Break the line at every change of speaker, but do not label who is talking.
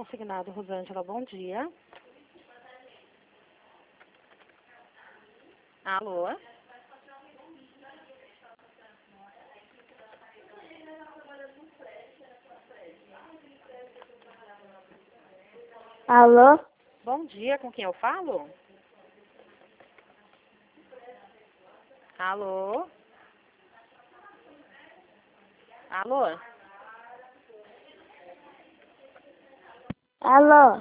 consignado, Rosângela, bom dia. Alô?
Alô?
Bom dia, com quem eu falo? Alô? Alô?
Alô?